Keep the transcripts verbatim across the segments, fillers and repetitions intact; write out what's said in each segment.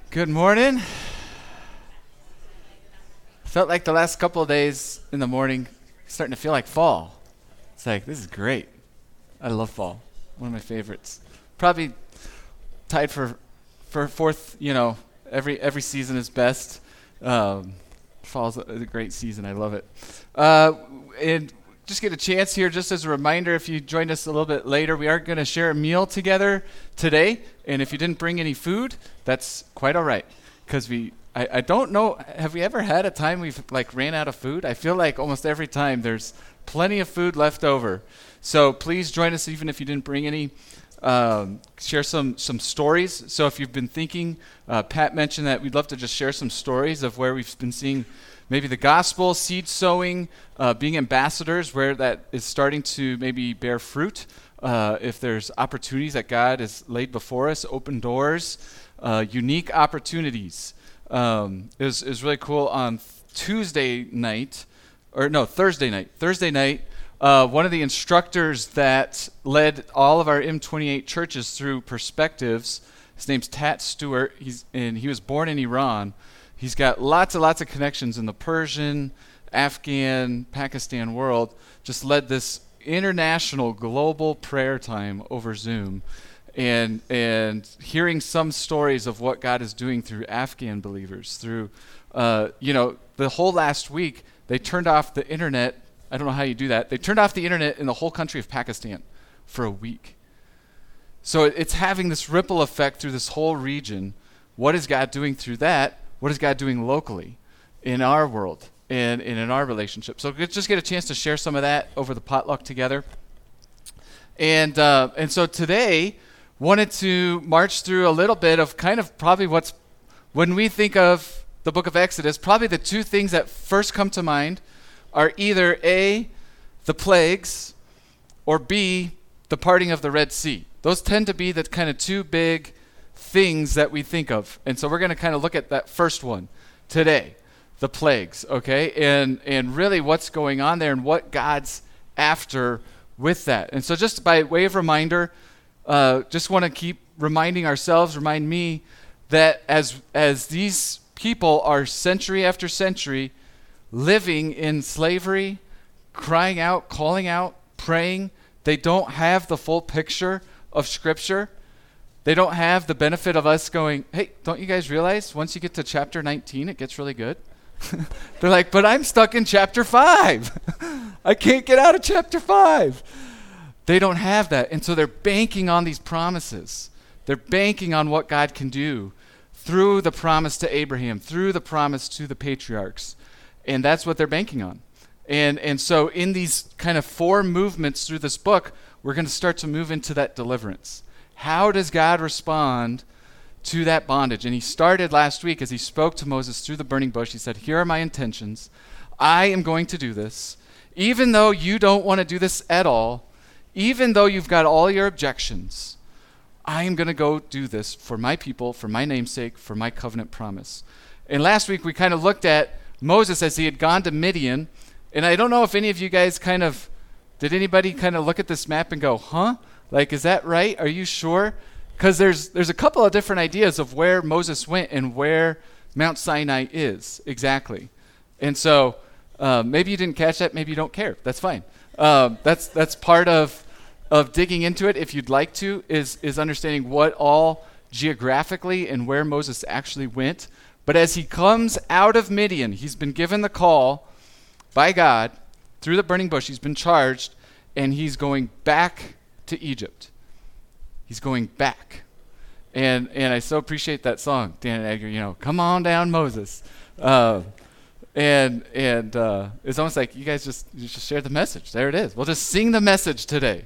Good morning. Felt like the last couple of days in the morning starting to feel like fall. It's like, this is great. I love fall. One of my favorites. Probably tied for for fourth, you know, every every season is best. Um, fall's a, a great season. I love it. Uh, and just get a chance here, just as a reminder, if you joined us a little bit later, we are going to share a meal together today. And if you didn't bring any food, that's quite all right. Because we, I, I don't know, have we ever had a time we've like ran out of food? I feel like almost every time there's plenty of food left over. So please join us even if you didn't bring any. Um, share some some stories. So if you've been thinking, uh, Pat mentioned that we'd love to just share some stories of where we've been seeing maybe the gospel, seed sowing, uh, being ambassadors, where that is starting to maybe bear fruit. Uh, if there's opportunities that God has laid before us, open doors, uh, unique opportunities. Um, it was, it was really cool on Tuesday night, or no, Thursday night. Thursday night, uh, one of the instructors that led all of our M twenty-eight churches through Perspectives, his name's Tat Stewart, he's, and he was born in Iran. He's got lots and lots of connections in the Persian, Afghan, Pakistan world, just led this international global prayer time over Zoom. And and hearing some stories of what God is doing through Afghan believers, through, uh, you know, the whole last week, they turned off the internet. I don't know how you do that. They turned off the internet in the whole country of Pakistan for a week. So it's having this ripple effect through this whole region. What is God doing through that? What is God doing locally in our world and, and in our relationship? So just get a chance to share some of that over the potluck together. And uh, and so today, wanted to march through a little bit of kind of probably what's, when we think of the book of Exodus, probably the two things that first come to mind are either A, the plagues, or B, the parting of the Red Sea. Those tend to be the kind of two big things that we think of. And so we're going to kind of look at that first one today, the plagues, okay? And and really what's going on there and what God's after with that. And so just by way of reminder, uh, just want to keep reminding ourselves, remind me that as as these people are century after century living in slavery, crying out, calling out, praying, they don't have the full picture of Scripture. They don't have the benefit of us going, hey, don't you guys realize once you get to chapter nineteen, it gets really good? They're like, but I'm stuck in chapter five. I can't get out of chapter five. They don't have that. And so they're banking on these promises. They're banking on what God can do through the promise to Abraham, through the promise to the patriarchs. And that's what they're banking on. And and so in these kind of four movements through this book, we're going to start to move into that deliverance. How does God respond to that bondage? And he started last week as he spoke to Moses through the burning bush. He said, here are my intentions. I am going to do this. Even though you don't want to do this at all, even though you've got all your objections, I am going to go do this for my people, for my namesake, for my covenant promise. And last week we kind of looked at Moses as he had gone to Midian. And I don't know if any of you guys kind of, did anybody kind of look at this map and go, huh? Like, is that right? Are you sure? Because there's there's a couple of different ideas of where Moses went and where Mount Sinai is exactly. And so uh, maybe you didn't catch that. Maybe you don't care. That's fine. Um, that's that's part of of digging into it. If you'd like to, is is understanding what all geographically and where Moses actually went. But as he comes out of Midian, he's been given the call by God through the burning bush. He's been charged, and he's going back to Egypt. He's going back. And and I so appreciate that song, Dan and Edgar, you know, come on down, Moses. Uh, and and uh, it's almost like you guys just, you just share the message. There it is. We'll just sing the message today.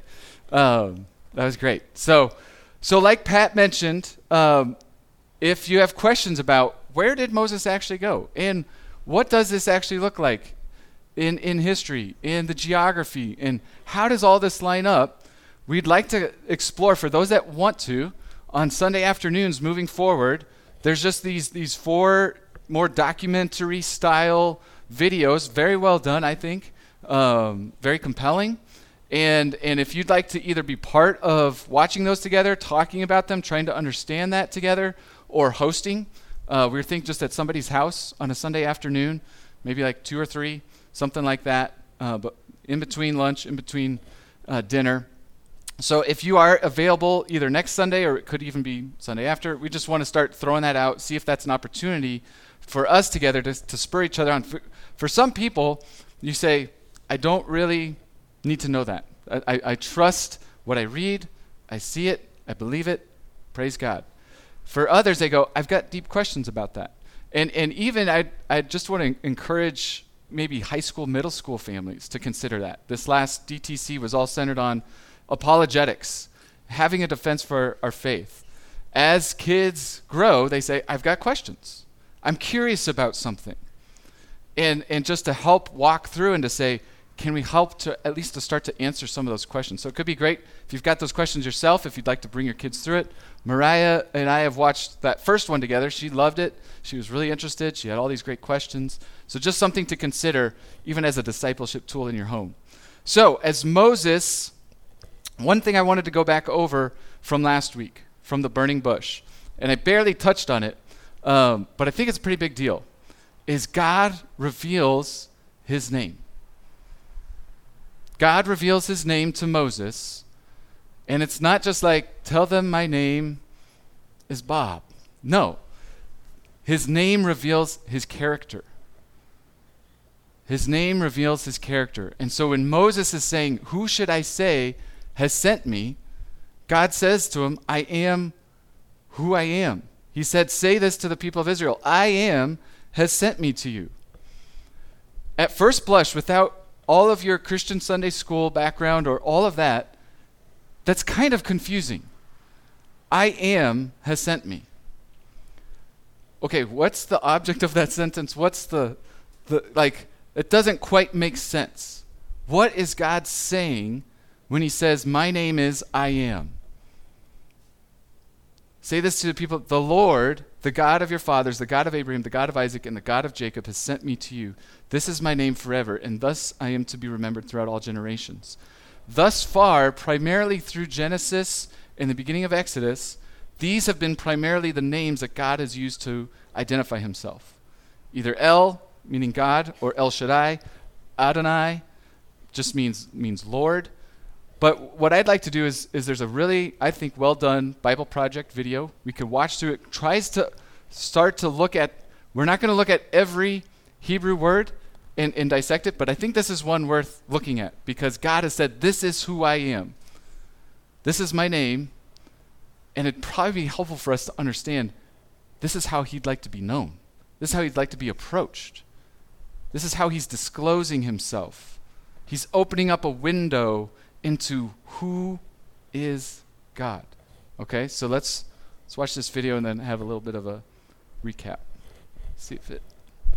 Um, that was great. So, so like Pat mentioned, um, if you have questions about where did Moses actually go? And what does this actually look like in, in history, in the geography, and how does all this line up? We'd like to explore, for those that want to, on Sunday afternoons moving forward, there's just these these four more documentary style videos, very well done, I think, um, very compelling. And and if you'd like to either be part of watching those together, talking about them, trying to understand that together, or hosting, Uh, we were thinking just at somebody's house on a Sunday afternoon, maybe like two or three, something like that, uh, but in between lunch, in between uh, dinner. So if you are available either next Sunday or it could even be Sunday after, we just want to start throwing that out, see if that's an opportunity for us together to, to spur each other on. For, for some people, you say, I don't really need to know that. I, I, I trust what I read, I see it, I believe it, praise God. For others, they go, I've got deep questions about that. And and even I I just want to encourage maybe high school, middle school families to consider that. This last D T C was all centered on apologetics, having a defense for our faith. As kids grow, they say, I've got questions. I'm curious about something. And and just to help walk through and to say, can we help to at least to start to answer some of those questions? So it could be great if you've got those questions yourself, if you'd like to bring your kids through it. Mariah and I have watched that first one together. She loved it. She was really interested. She had all these great questions. So just something to consider even as a discipleship tool in your home. So as Moses, one thing I wanted to go back over from last week, from the burning bush, and I barely touched on it, um, but I think it's a pretty big deal, is God reveals his name. God reveals his name to Moses, and it's not just like, tell them my name is Bob. No. His name reveals his character. His name reveals his character. And so when Moses is saying, who should I say has sent me? God says to him, I am who I am. He said, say this to the people of Israel, I am has sent me to you. At first blush, without all of your Christian Sunday school background or all of that, that's kind of confusing. I am has sent me. Okay, what's the object of that sentence? What's the, the like, it doesn't quite make sense. What is God saying when he says, my name is I am? Say this to the people, the Lord, the God of your fathers, the God of Abraham, the God of Isaac, and the God of Jacob has sent me to you. This is my name forever, and thus I am to be remembered throughout all generations. Thus far, primarily through Genesis and the beginning of Exodus, these have been primarily the names that God has used to identify himself. Either El, meaning God, or El Shaddai. Adonai just means means Lord. But what I'd like to do is, is there's a really, I think, well-done Bible Project video. We could watch through it. Tries to start to look at, we're not going to look at every Hebrew word and, and dissect it, but I think this is one worth looking at because God has said, this is who I am. This is my name. And it'd probably be helpful for us to understand this is how he'd like to be known. This is how he'd like to be approached. This is how he's disclosing himself. He's opening up a window into who is God. Okay, so let's let's watch this video and then have a little bit of a recap. See if it.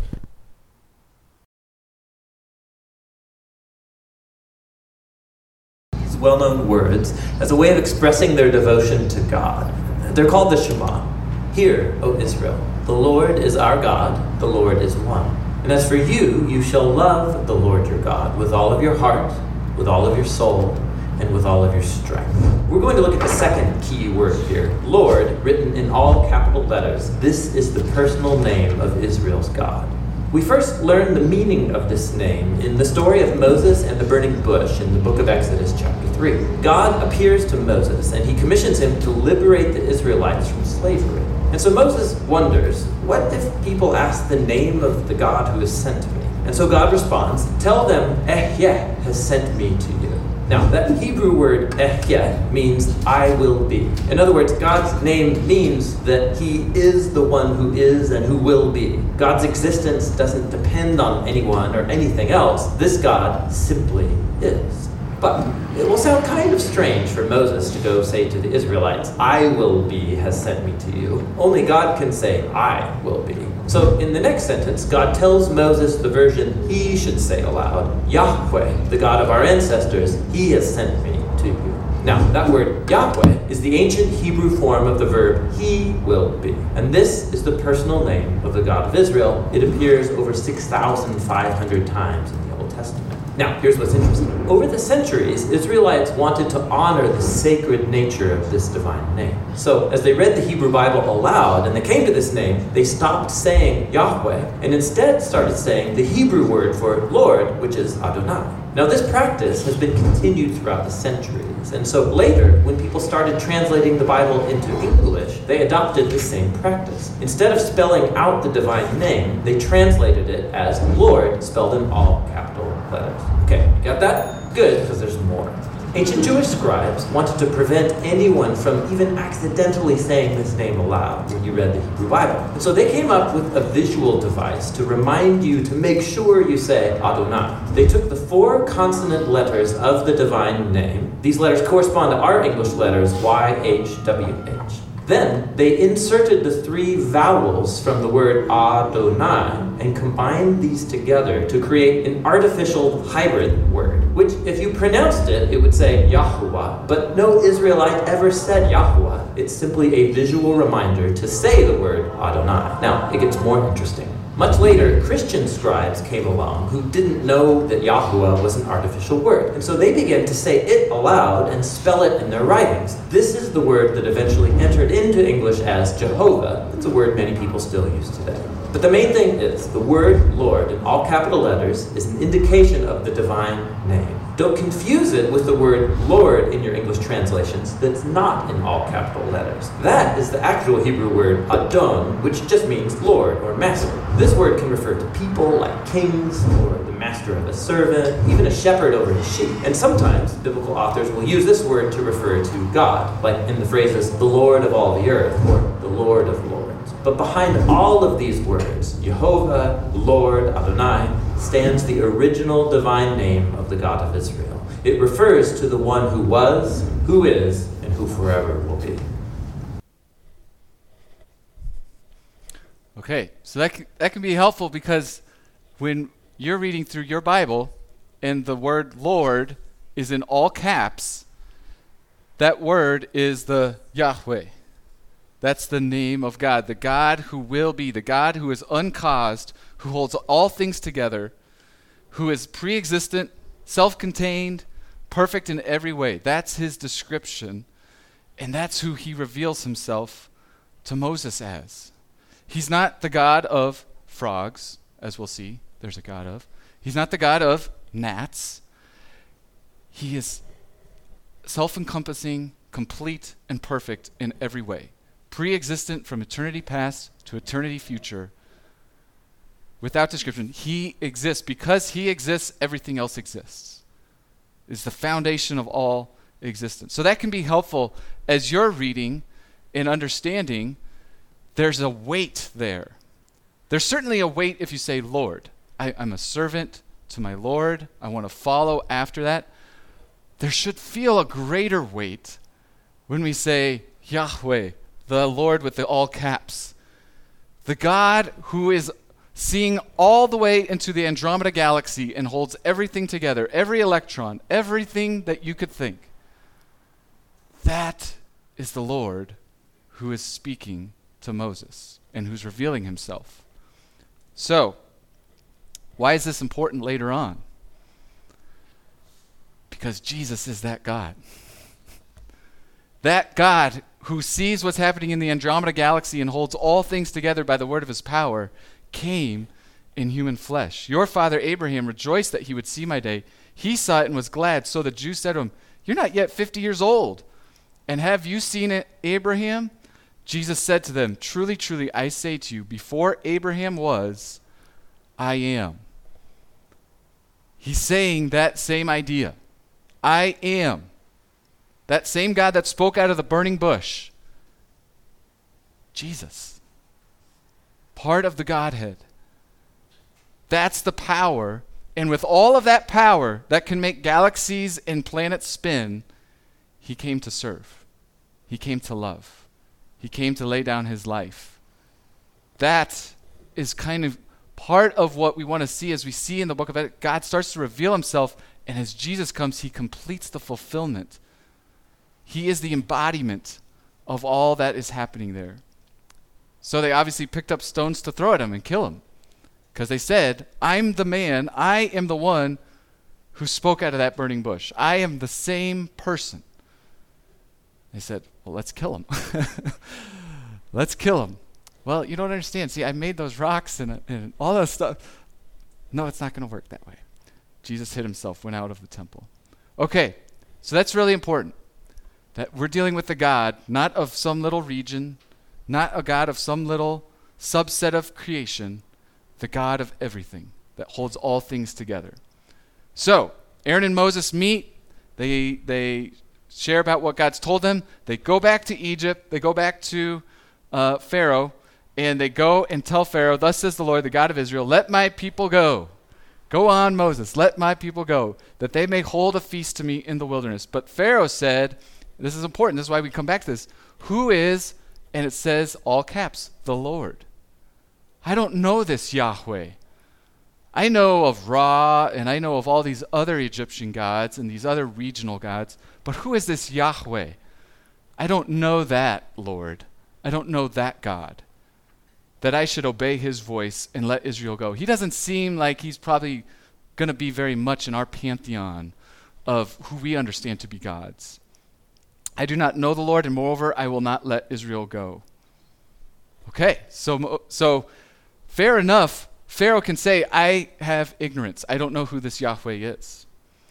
These well-known words as a way of expressing their devotion to God. They're called the Shema. Hear, O Israel, the Lord is our God, the Lord is one. And as for you, you shall love the Lord your God with all of your heart, with all of your soul, and with all of your strength. We're going to look at the second key word here, Lord, written in all capital letters. This is the personal name of Israel's God. We first learn the meaning of this name in the story of Moses and the burning bush in the book of Exodus chapter three. God appears to Moses and he commissions him to liberate the Israelites from slavery. And so Moses wonders, what if people ask the name of the God who has sent me? And so God responds, tell them, Ehyeh has sent me to you. Now, that Hebrew word Ehyeh means I will be. In other words, God's name means that he is the one who is and who will be. God's existence doesn't depend on anyone or anything else. This God simply is. But it will sound kind of strange for Moses to go say to the Israelites, I will be has sent me to you. Only God can say, I will be. So in the next sentence, God tells Moses the version he should say aloud. Yahweh, the God of our ancestors, he has sent me to you. Now, that word Yahweh is the ancient Hebrew form of the verb he will be. And this is the personal name of the God of Israel. It appears over six thousand five hundred times in the Old Testament. Now, here's what's interesting. Over the centuries, Israelites wanted to honor the sacred nature of this divine name. So, as they read the Hebrew Bible aloud and they came to this name, they stopped saying Yahweh and instead started saying the Hebrew word for Lord, which is Adonai. Now, this practice has been continued throughout the centuries, and so later, when people started translating the Bible into English, they adopted the same practice. Instead of spelling out the divine name, they translated it as Lord, spelled in all capital letters. Okay, you got that? Good, because there's more. Ancient Jewish scribes wanted to prevent anyone from even accidentally saying this name aloud when you read the Hebrew Bible. And so they came up with a visual device to remind you to make sure you say Adonai. They took the four consonant letters of the divine name. These letters correspond to our English letters Y, H, W, H. Then they inserted the three vowels from the word Adonai and combined these together to create an artificial hybrid word, which if you pronounced it, it would say Yahuwah, but no Israelite ever said Yahuwah. It's simply a visual reminder to say the word Adonai. Now, it gets more interesting. Much later, Christian scribes came along who didn't know that Yahuwah was an artificial word, and so they began to say it aloud and spell it in their writings. This is the word that eventually entered into English as Jehovah. It's a word many people still use today. But the main thing is, the word Lord in all capital letters is an indication of the divine name. Don't confuse it with the word Lord in your English translations that's not in all capital letters. That is the actual Hebrew word Adon, which just means Lord or master. This word can refer to people like kings or the master of a servant, even a shepherd over his sheep. And sometimes biblical authors will use this word to refer to God, like in the phrases the Lord of all the earth or the Lord of lords. But behind all of these words, Jehovah, Lord, Adonai, stands the original divine name of the God of Israel. It refers to the one who was, who is, and who forever will be. Okay, so that can, that can be helpful because when you're reading through your Bible and the word Lord is in all caps, that word is the Yahweh. That's the name of God, the God who will be, the God who is uncaused, who holds all things together, who is pre-existent, self-contained, perfect in every way. That's his description, and that's who he reveals himself to Moses as. He's not the God of frogs, as we'll see, there's a God of. He's not the God of gnats. He is self-encompassing, complete, and perfect in every way. Pre-existent from eternity past to eternity future. Without description, he exists. Because he exists, everything else exists. It's the foundation of all existence. So that can be helpful as you're reading and understanding. There's a weight there. There's certainly a weight if you say, Lord. I, I'm a servant to my Lord. I want to follow after that. There should feel a greater weight when we say, Yahweh, the Lord with the all caps. The God who is seeing all the way into the Andromeda galaxy and holds everything together, every electron, everything that you could think. That is the Lord who is speaking to Moses and who's revealing himself. So, why is this important later on? Because Jesus is that God. That God who sees what's happening in the Andromeda galaxy and holds all things together by the word of his power, came in human flesh. Your father Abraham rejoiced that he would see my day. He saw it and was glad. So the Jews said to him, you're not yet fifty years old. And have you seen it, Abraham? Jesus said to them, truly, truly, I say to you, before Abraham was, I am. He's saying that same idea. I am. That same God that spoke out of the burning bush. Jesus. Part of the Godhead. That's the power. And with all of that power that can make galaxies and planets spin, he came to serve. He came to love. He came to lay down his life. That is kind of part of what we want to see as we see in the book of Ed- God starts to reveal himself, and as Jesus comes, he completes the fulfillment. He is the embodiment of all that is happening there. So they obviously picked up stones to throw at him and kill him. Because they said, I'm the man, I am the one who spoke out of that burning bush. I am the same person. They said, well, let's kill him. Let's kill him. Well, you don't understand. See, I made those rocks and, and all that stuff. No, it's not going to work that way. Jesus hid himself, went out of the temple. Okay, so that's really important. That we're dealing with a God, not of some little region, not a God of some little subset of creation, the God of everything that holds all things together. So, Aaron and Moses meet. They they share about what God's told them. They go back to Egypt. They go back to uh, Pharaoh, and they go and tell Pharaoh, thus says the Lord, the God of Israel, let my people go. Go on, Moses, let my people go, that they may hold a feast to me in the wilderness. But Pharaoh said, this is important, this is why we come back to this, who is, and it says, all caps, the Lord. I don't know this Yahweh. I know of Ra, and I know of all these other Egyptian gods and these other regional gods, but who is this Yahweh? I don't know that, Lord. I don't know that God, that I should obey his voice and let Israel go. He doesn't seem like he's probably going to be very much in our pantheon of who we understand to be gods. I do not know the Lord, and moreover, I will not let Israel go. Okay, so so fair enough. Pharaoh can say, I have ignorance. I don't know who this Yahweh is.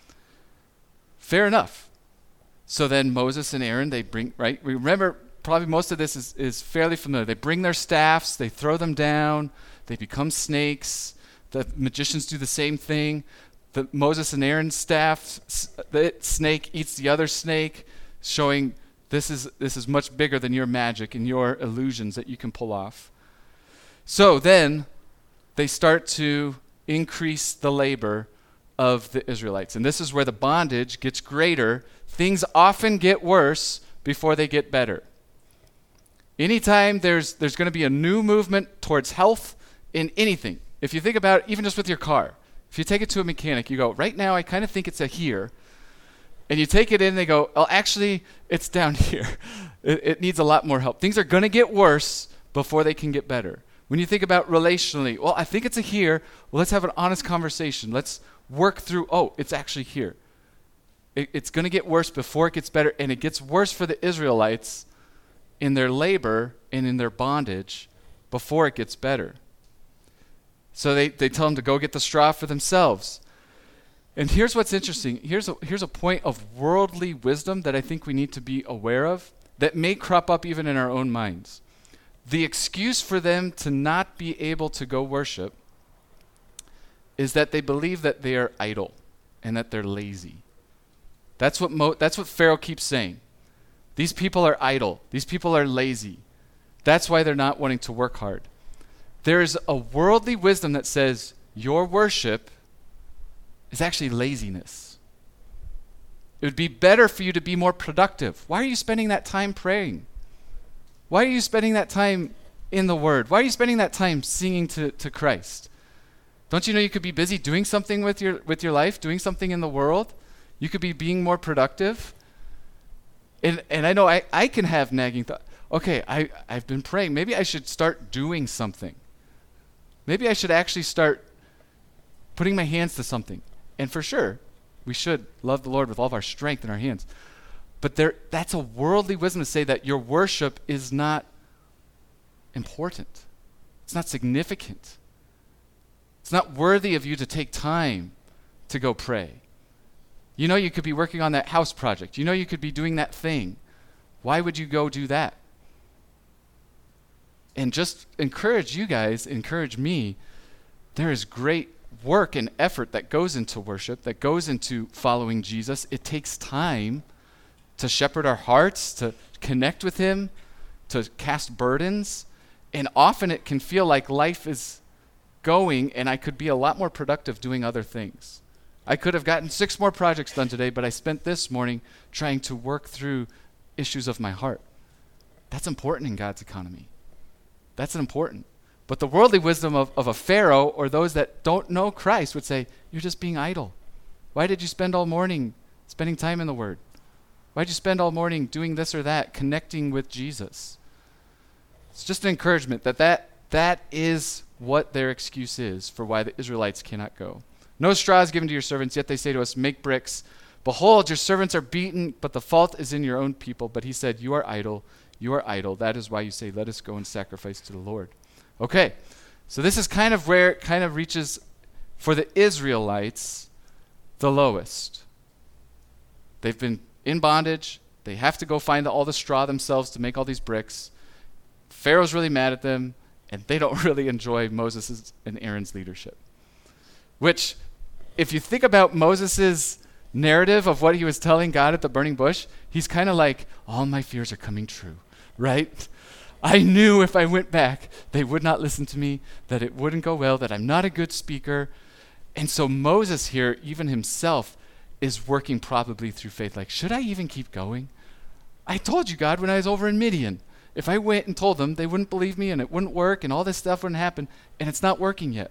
Fair enough. So then Moses and Aaron, they bring, right? Remember, probably most of this is, is fairly familiar. They bring their staffs, they throw them down, they become snakes. The magicians do the same thing. The Moses and Aaron's staff, the snake eats the other snake, showing this is this is much bigger than your magic and your illusions that you can pull off. So then they start to increase the labor of the Israelites. And this is where the bondage gets greater. Things often get worse before they get better. Anytime there's there's going to be a new movement towards health in anything. If you think about it, even just with your car, if you take it to a mechanic, you go, right now I kind of think it's a here. And you take it in and they go, oh, actually, it's down here. It, it needs a lot more help. Things are going to get worse before they can get better. When you think about relationally, well, I think it's a here. Well, let's have an honest conversation. Let's work through, oh, it's actually here. It, it's going to get worse before it gets better. And it gets worse for the Israelites in their labor and in their bondage before it gets better. So they, they tell them to go get the straw for themselves. And here's what's interesting. Here's a, here's a point of worldly wisdom that I think we need to be aware of that may crop up even in our own minds. The excuse for them to not be able to go worship is that they believe that they are idle and that they're lazy. That's what Mo- that's what Pharaoh keeps saying. These people are idle. These people are lazy. That's why they're not wanting to work hard. There is a worldly wisdom that says your worship is actually laziness. It would be better for you to be more productive. Why are you spending that time praying? Why are you spending that time in the Word? Why are you spending that time singing to, to Christ? Don't you know you could be busy doing something with your with your life, doing something in the world? You could be being more productive. And and I know I, I can have nagging thoughts. Okay, I, I've been praying. Maybe I should start doing something. Maybe I should actually start putting my hands to something. And for sure, we should love the Lord with all of our strength in our hands. But there, that's a worldly wisdom to say that your worship is not important. It's not significant. It's not worthy of you to take time to go pray. You know you could be working on that house project. You know you could be doing that thing. Why would you go do that? And just encourage you guys, encourage me, there is great work and effort that goes into worship, that goes into following Jesus. It takes time to shepherd our hearts, to connect with him, to cast burdens. And often it can feel like life is going and I could be a lot more productive doing other things. I could have gotten six more projects done today, but I spent this morning trying to work through issues of my heart. That's important in God's economy. That's important. But the worldly wisdom of, of a Pharaoh or those that don't know Christ would say, you're just being idle. Why did you spend all morning spending time in the Word? Why did you spend all morning doing this or that, connecting with Jesus? It's just an encouragement that that, that is what their excuse is for why the Israelites cannot go. No straw is given to your servants, yet they say to us, make bricks. Behold, your servants are beaten, but the fault is in your own people. But he said, you are idle, you are idle. That is why you say, let us go and sacrifice to the Lord. Okay, so this is kind of where it kind of reaches, for the Israelites, the lowest. They've been in bondage. They have to go find all the straw themselves to make all these bricks. Pharaoh's really mad at them, and they don't really enjoy Moses' and Aaron's leadership. Which, if you think about Moses' narrative of what he was telling God at the burning bush, he's kind of like, all my fears are coming true, right? I knew if I went back, they would not listen to me, that it wouldn't go well, that I'm not a good speaker. And so Moses here, even himself, is working probably through faith. Like, should I even keep going? I told you, God, when I was over in Midian, if I went and told them, they wouldn't believe me and it wouldn't work and all this stuff wouldn't happen, and it's not working yet.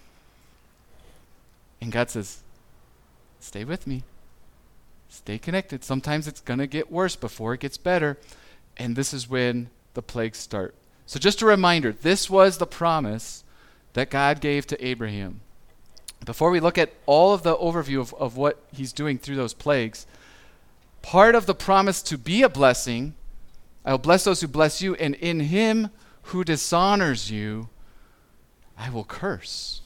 And God says, stay with me. Stay connected. Sometimes it's going to get worse before it gets better. And this is when the plagues start. So just a reminder, this was the promise that God gave to Abraham. Before we look at all of the overview of, of what he's doing through those plagues, part of the promise to be a blessing, I will bless those who bless you, and in him who dishonors you, I will curse.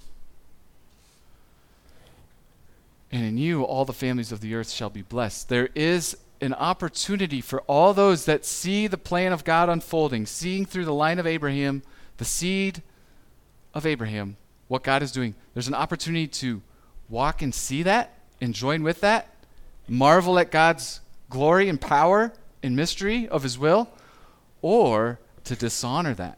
And in you, all the families of the earth shall be blessed. There is an opportunity for all those that see the plan of God unfolding, seeing through the line of Abraham, the seed of Abraham, what God is doing. There's an opportunity to walk and see that and join with that, marvel at God's glory and power and mystery of his will, or to dishonor that,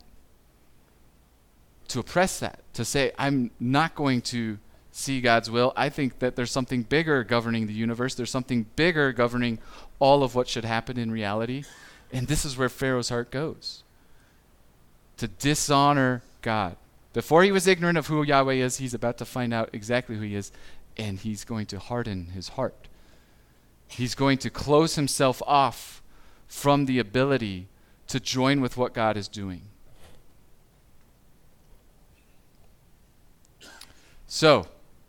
to oppress that, to say, I'm not going to see God's will. I think that there's something bigger governing the universe. There's something bigger governing all of what should happen in reality. And this is where Pharaoh's heart goes, to dishonor God. Before he was ignorant of who Yahweh is, he's about to find out exactly who he is, and he's going to harden his heart. He's going to close himself off from the ability to join with what God is doing. So,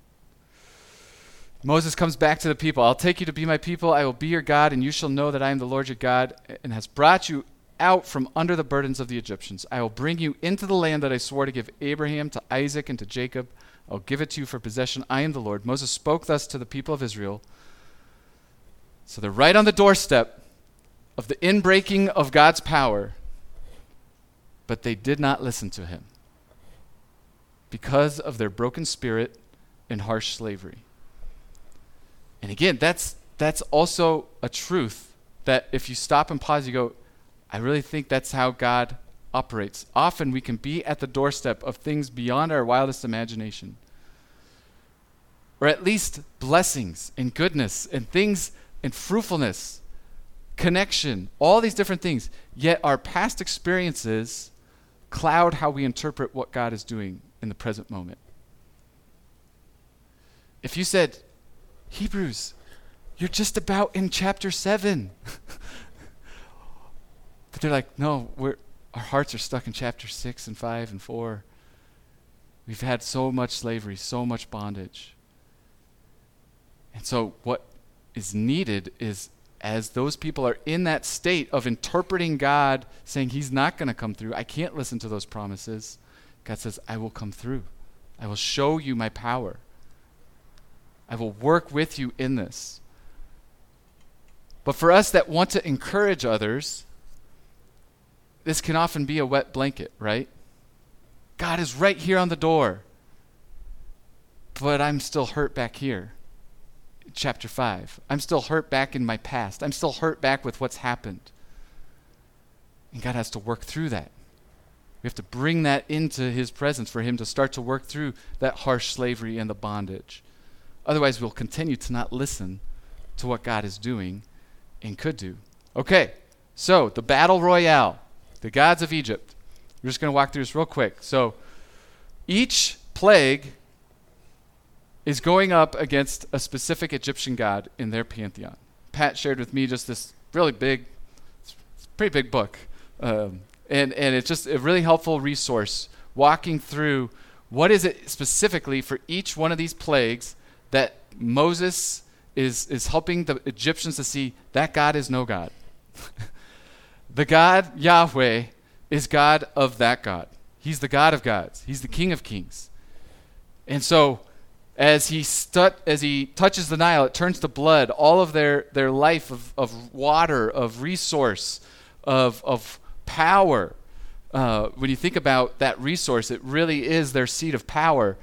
Moses comes back to the people. I'll take you to be my people. I will be your God, and you shall know that I am the Lord your God, and has brought you out from under the burdens of the Egyptians. I will bring you into the land that I swore to give Abraham, to Isaac, and to Jacob. I'll give it to you for possession. I am the Lord. Moses spoke thus to the people of Israel. So they're right on the doorstep of the inbreaking of God's power, but they did not listen to him because of their broken spirit and harsh slavery. And again, that's that's also a truth that if you stop and pause, you go, I really think that's how God operates. Often we can be at the doorstep of things beyond our wildest imagination, or at least blessings and goodness and things and fruitfulness, connection, all these different things. Yet our past experiences cloud how we interpret what God is doing in the present moment. If you said, Hebrews, you're just about in chapter seven. But they're like, no, we're, our hearts are stuck in chapter six and five and four. We've had so much slavery, so much bondage. And so what is needed is, as those people are in that state of interpreting God, saying he's not going to come through, I can't listen to those promises, God says, I will come through. I will show you my power. I will work with you in this. But for us that want to encourage others, this can often be a wet blanket, right? God is right here on the door, but I'm still hurt back here. Chapter five. I'm still hurt back in my past. I'm still hurt back with what's happened. And God has to work through that. We have to bring that into his presence for him to start to work through that harsh slavery and the bondage. Otherwise, we'll continue to not listen to what God is doing and could do. Okay, so the battle royale, the gods of Egypt. We're just going to walk through this real quick. So each plague is going up against a specific Egyptian god in their pantheon. Pat shared with me just this really big, it's a pretty big book. Um, and, and it's just a really helpful resource walking through what is it specifically for each one of these plagues that Moses is, is helping the Egyptians to see that God is no God. The God, Yahweh, is God of that God. He's the God of gods. He's the King of kings. And so as he stu- as he touches the Nile, it turns to blood. All of their, their life of, of water, of resource, of, of power. Uh, when you think about that resource, it really is their seat of power.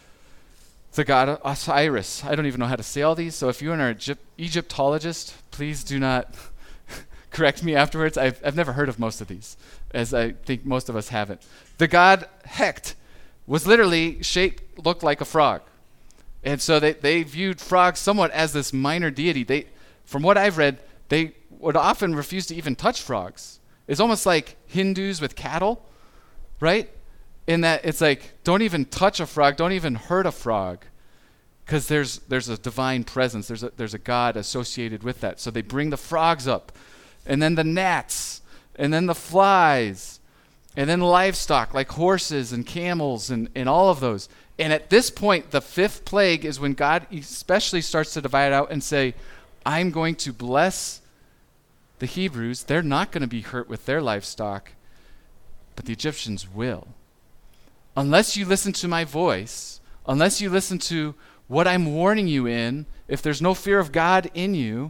The god Osiris. I don't even know how to say all these, so if you're an Egypt- Egyptologist, please do not correct me afterwards. I've, I've never heard of most of these, as I think most of us haven't. The god Hecht was literally shaped, looked like a frog. And so they, they viewed frogs somewhat as this minor deity. They, from what I've read, they would often refuse to even touch frogs. It's almost like Hindus with cattle, right? In that it's like, don't even touch a frog, don't even hurt a frog, because there's there's a divine presence, there's a, there's a God associated with that. So they bring the frogs up, and then the gnats, and then the flies, and then livestock like horses and camels and, and all of those. And at this point, the fifth plague is when God especially starts to divide out and say, I'm going to bless the Hebrews. They're not going to be hurt with their livestock, but the Egyptians will. Unless you listen to my voice, unless you listen to what I'm warning you in, if there's no fear of God in you,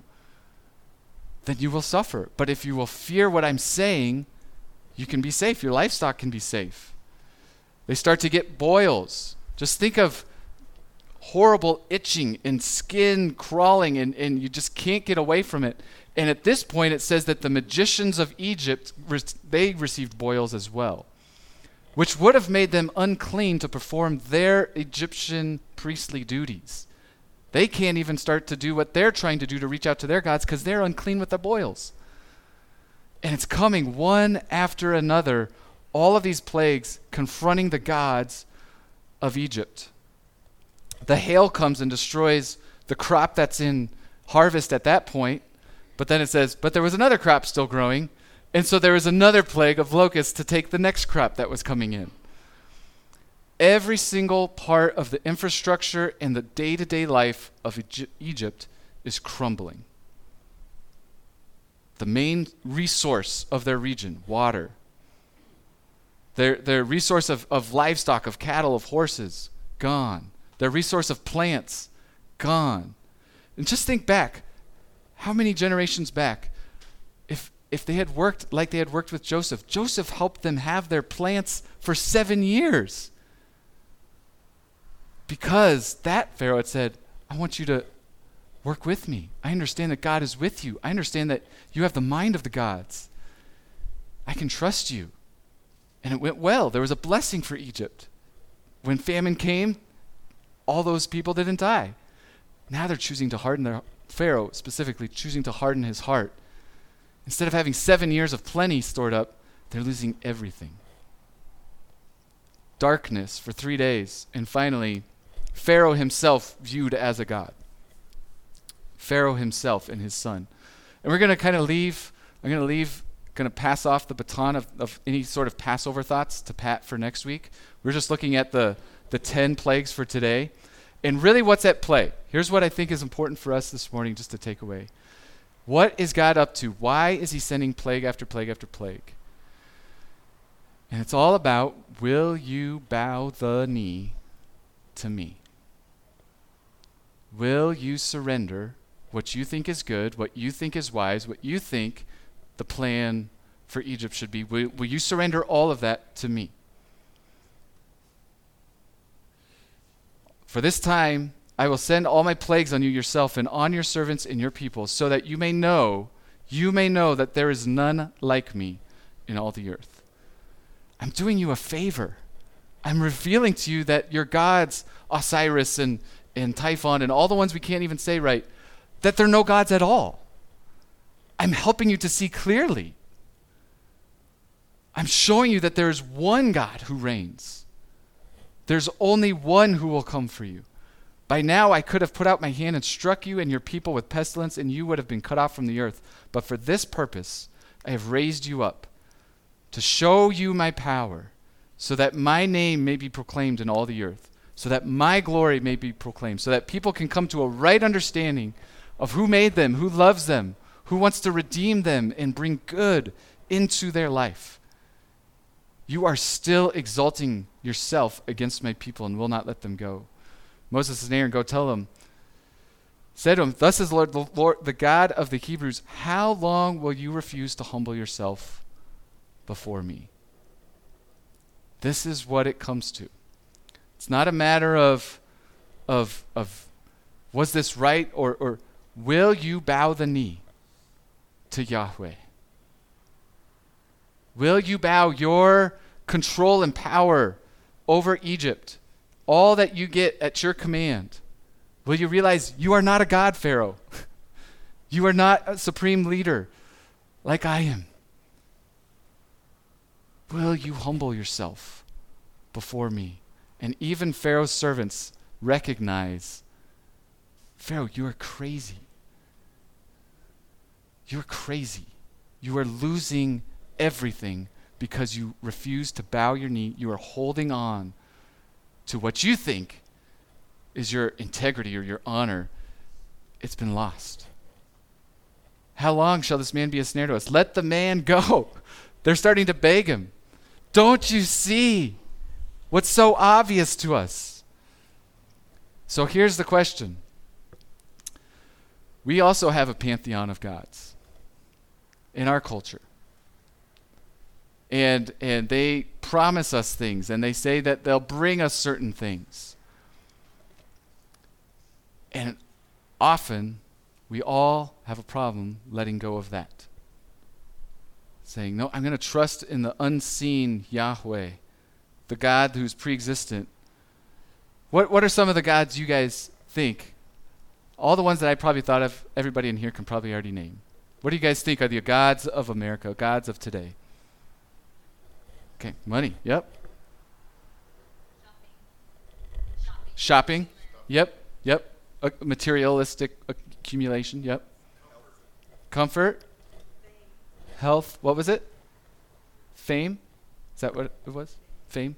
then you will suffer. But if you will fear what I'm saying, you can be safe. Your livestock can be safe. They start to get boils. Just think of horrible itching and skin crawling, and, and you just can't get away from it. And at this point, it says that the magicians of Egypt, they received boils as well, which would have made them unclean to perform their Egyptian priestly duties. They can't even start to do what they're trying to do to reach out to their gods because they're unclean with the boils. And it's coming one after another, all of these plagues confronting the gods of Egypt. The hail comes and destroys the crop that's in harvest at that point, but then it says, but there was another crop still growing, and so there was another plague of locusts to take the next crop that was coming in. Every single part of the infrastructure and the day-to-day life of Egy- Egypt is crumbling. The main resource of their region, water. Their, their resource of, of livestock, of cattle, of horses, gone. Their resource of plants, gone. And just think back, how many generations back, if if they had worked like they had worked with Joseph, Joseph helped them have their plants for seven years. Because that Pharaoh had said, I want you to work with me. I understand that God is with you. I understand that you have the mind of the gods. I can trust you. And it went well. There was a blessing for Egypt. When famine came, all those people didn't die. Now they're choosing to harden their, Pharaoh specifically, choosing to harden his heart. Instead of having seven years of plenty stored up, they're losing everything. Darkness for three days. And finally, Pharaoh himself viewed as a god. Pharaoh himself and his son. And we're going to kind of leave, I'm going to leave, going to pass off the baton of, of any sort of Passover thoughts to Pat for next week. We're just looking at the, the ten plagues for today. And really what's at play? Here's what I think is important for us this morning just to take away. What is God up to? Why is he sending plague after plague after plague? And it's all about, will you bow the knee to me? Will you surrender what you think is good, what you think is wise, what you think the plan for Egypt should be? Will, will you surrender all of that to me? For this time, I will send all my plagues on you yourself and on your servants and your people, so that you may know, you may know that there is none like me in all the earth. I'm doing you a favor. I'm revealing to you that your gods, Osiris and, and Typhon and all the ones we can't even say right, that they're no gods at all. I'm helping you to see clearly. I'm showing you that there is one God who reigns. There's only one who will come for you. By now I could have put out my hand and struck you and your people with pestilence, and you would have been cut off from the earth. But for this purpose I have raised you up, to show you my power, so that my name may be proclaimed in all the earth. so that my glory may be proclaimed, so that people can come to a right understanding of who made them, who loves them, who wants to redeem them and bring good into their life. You are still exalting yourself against my people and will not let them go. Moses and Aaron, go tell them, said to him, thus says the Lord, the Lord, the God of the Hebrews, how long will you refuse to humble yourself before me? This is what it comes to. It's not a matter of, of, of was this right, or, or will you bow the knee to Yahweh? Will you bow your control and power over Egypt, all that you get at your command? Will you realize you are not a God, Pharaoh? You are not a supreme leader like I am. Will you humble yourself before me? And even Pharaoh's servants recognize, Pharaoh, you are crazy. You are crazy. You are losing everything because you refuse to bow your knee. You are holding on to what you think is your integrity or your honor. It's been lost. How long shall this man be a snare to us? Let the man go. They're starting to beg him. Don't you see what's so obvious to us? So here's the question. We also have a pantheon of gods in our culture. And and they promise us things, and they say that they'll bring us certain things. And often, we all have a problem letting go of that. Saying, no, I'm going to trust in the unseen Yahweh, the God who's pre-existent. What what are some of the gods you guys think? All the ones that I probably thought of, everybody in here can probably already name. What do you guys think are the gods of America, gods of today? Okay, money, yep. Shopping. Shopping, yep, yep. A materialistic accumulation, yep. Comfort. Health, what was it? Fame? Is that what it was? Fame?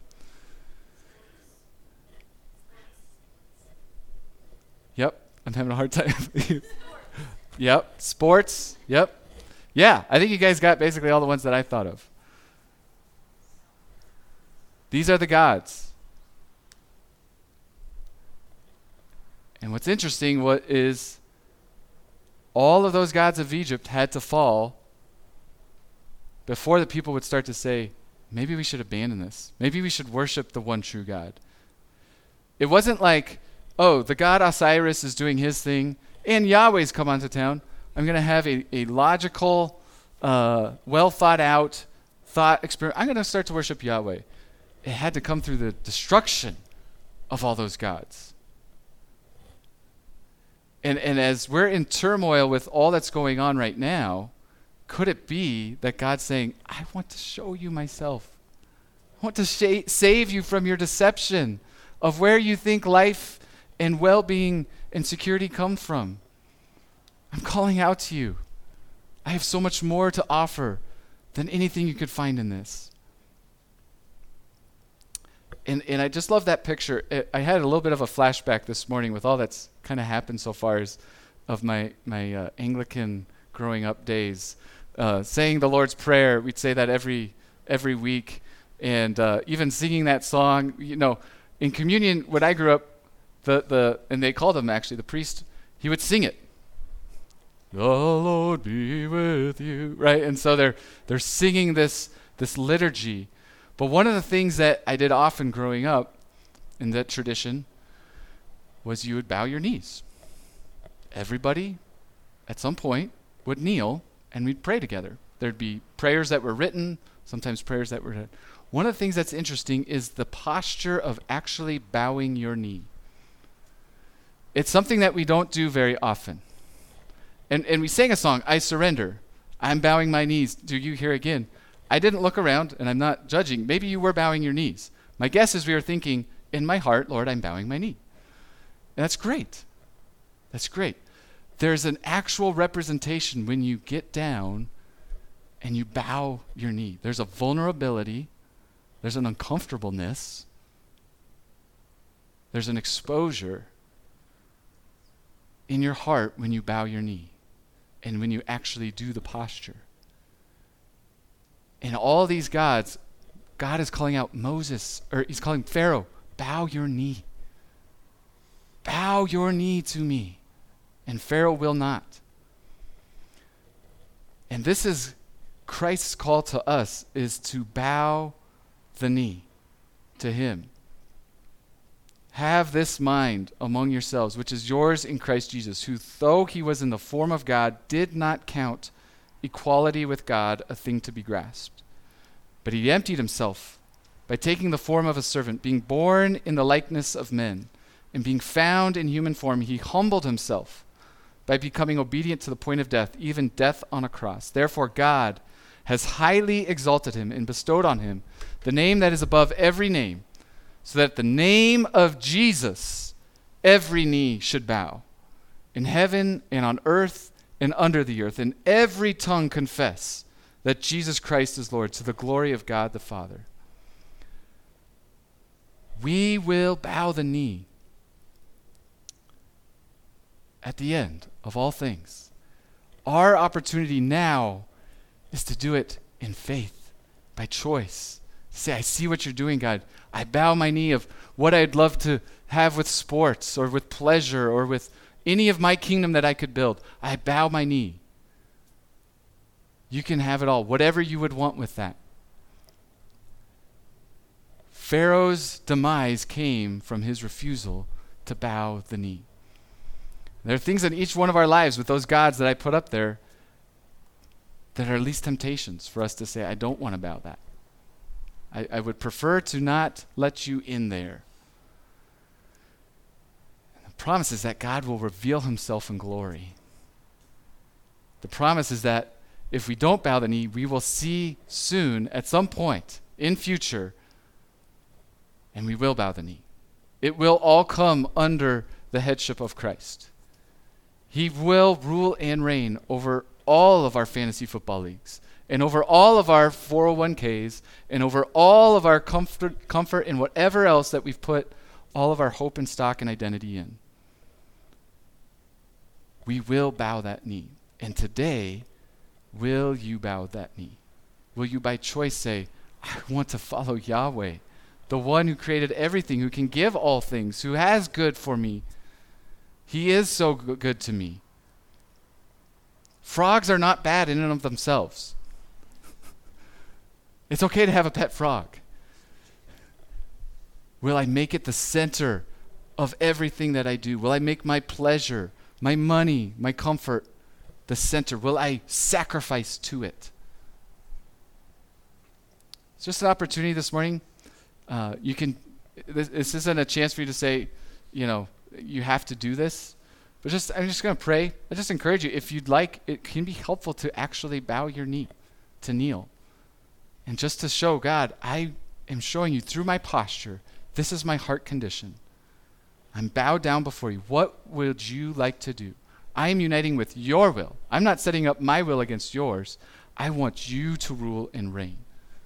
Yep, I'm having a hard time. Yep, sports, yep. Yeah, I think you guys got basically all the ones that I thought of. These are the gods. And what's interesting what is all of those gods of Egypt had to fall before the people would start to say, maybe we should abandon this. Maybe we should worship the one true God. It wasn't like, oh, the god Osiris is doing his thing, and Yahweh's come onto town. I'm going to have a, a logical, uh, well thought out thought experiment. I'm going to start to worship Yahweh. It had to come through the destruction of all those gods. And and as we're in turmoil with all that's going on right now, could it be that God's saying, I want to show you myself. I want to sh- save you from your deception of where you think life and well-being and security come from. I'm calling out to you. I have so much more to offer than anything you could find in this. And and I just love that picture. It, I had a little bit of a flashback this morning with all that's kind of happened so far as of my, my uh, Anglican growing up days. Uh, saying the Lord's Prayer, we'd say that every every week. And uh, even singing that song, you know, in communion, when I grew up, the, the and they called him actually, the priest, he would sing it. The Lord be with you, right? And so they're they're singing this this liturgy. But one of the things that I did often growing up in that tradition was you would bow your knees. Everybody at some point would kneel and we'd pray together. There'd be prayers that were written, sometimes prayers that were read. One of the things that's interesting is the posture of actually bowing your knee. It's something that we don't do very often. And and we sang a song, I surrender. I'm bowing my knees. Do you hear again? I didn't look around, and I'm not judging. Maybe you were bowing your knees. My guess is we were thinking, in my heart, Lord, I'm bowing my knee. And that's great. That's great. There's an actual representation when you get down and you bow your knee. There's a vulnerability. There's an uncomfortableness. there's an exposure in your heart when you bow your knee and when you actually do the posture. And all these gods, God is calling out Moses, or he's calling Pharaoh, bow your knee. Bow your knee to me. And Pharaoh will not. And this is Christ's call to us, is to bow the knee to him. Have this mind among yourselves, which is yours in Christ Jesus, who, though he was in the form of God, did not count equality with God a thing to be grasped. But he emptied himself by taking the form of a servant, being born in the likeness of men, and being found in human form, he humbled himself by becoming obedient to the point of death, even death on a cross. Therefore God has highly exalted him and bestowed on him the name that is above every name, so that at the name of Jesus every knee should bow, in heaven and on earth and under the earth, and every tongue confess that Jesus Christ is Lord, to the glory of God the Father. We will bow the knee at the end of all things. Our opportunity now is to do it in faith, by choice. Say, I see what you're doing, God. I bow my knee of what I'd love to have with sports or with pleasure or with any of my kingdom that I could build. I bow my knee. You can have it all, whatever you would want with that. Pharaoh's demise came from his refusal to bow the knee. There are things in each one of our lives with those gods that I put up there that are at least temptations for us to say, I don't want to bow that. I, I would prefer to not let you in there. And the promise is that God will reveal himself in glory. The promise is that if we don't bow the knee, we will see soon, at some point in future, and we will bow the knee. It will all come under the headship of Christ. He will rule and reign over all of our fantasy football leagues, and over all of our four oh one k's, and over all of our comfort, comfort and whatever else that we've put all of our hope and stock and identity in. We will bow that knee. And today, will you bow that knee? Will you by choice say, I want to follow Yahweh, the one who created everything, who can give all things, who has good for me. He is so g- good to me. Frogs are not bad in and of themselves. It's okay to have a pet frog. Will I make it the center of everything that I do? Will I make my pleasure, my money, my comfort the center? Will I sacrifice to it? It's just an opportunity this morning. Uh, you can. This, this isn't a chance for you to say, you know, you have to do this. But just, I'm just going to pray. I just encourage you, if you'd like, it can be helpful to actually bow your knee, to kneel, and just to show God, I am showing you through my posture, this is my heart condition. I'm bowed down before you. What would you like to do? I am uniting with your will. I'm not setting up my will against yours. I want you to rule and reign.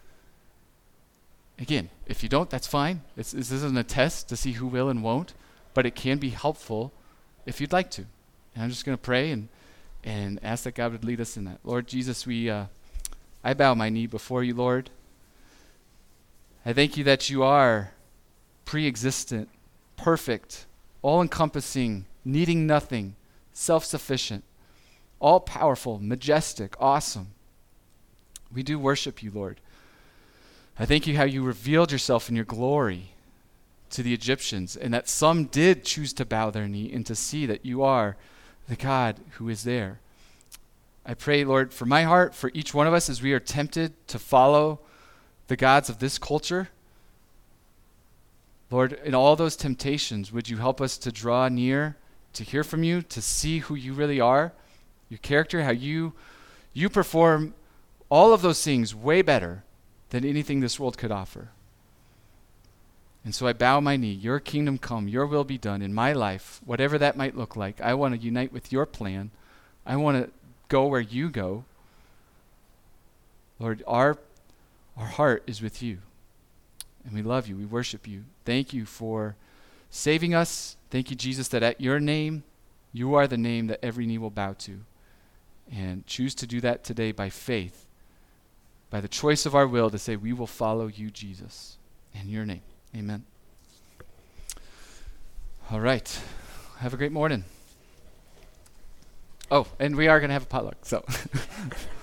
Again, if you don't, that's fine. It's, this isn't a test to see who will and won't, but it can be helpful if you'd like to. And I'm just going to pray and and ask that God would lead us in that. Lord Jesus, we uh, I bow my knee before you, Lord. I thank you that you are pre-existent, perfect, all-encompassing, needing nothing, self-sufficient, all-powerful, majestic, awesome. We do worship you, Lord. I thank you how you revealed yourself in your glory to the Egyptians, and that some did choose to bow their knee and to see that you are the God who is there. I pray, Lord, for my heart, for each one of us, as we are tempted to follow the gods of this culture. Lord, in all those temptations, would you help us to draw near, to hear from you, to see who you really are, your character, how you you perform all of those things way better than anything this world could offer. And so I bow my knee. Your kingdom come, your will be done in my life, whatever that might look like. I want to unite with your plan. I want to go where you go. Lord, our, our heart is with you. And we love you. We worship you. Thank you for saving us. Thank you, Jesus, that at your name, you are the name that every knee will bow to. And choose to do that today by faith, by the choice of our will to say we will follow you, Jesus. In your name, amen. All right. Have a great morning. Oh, and we are going to have a potluck, so...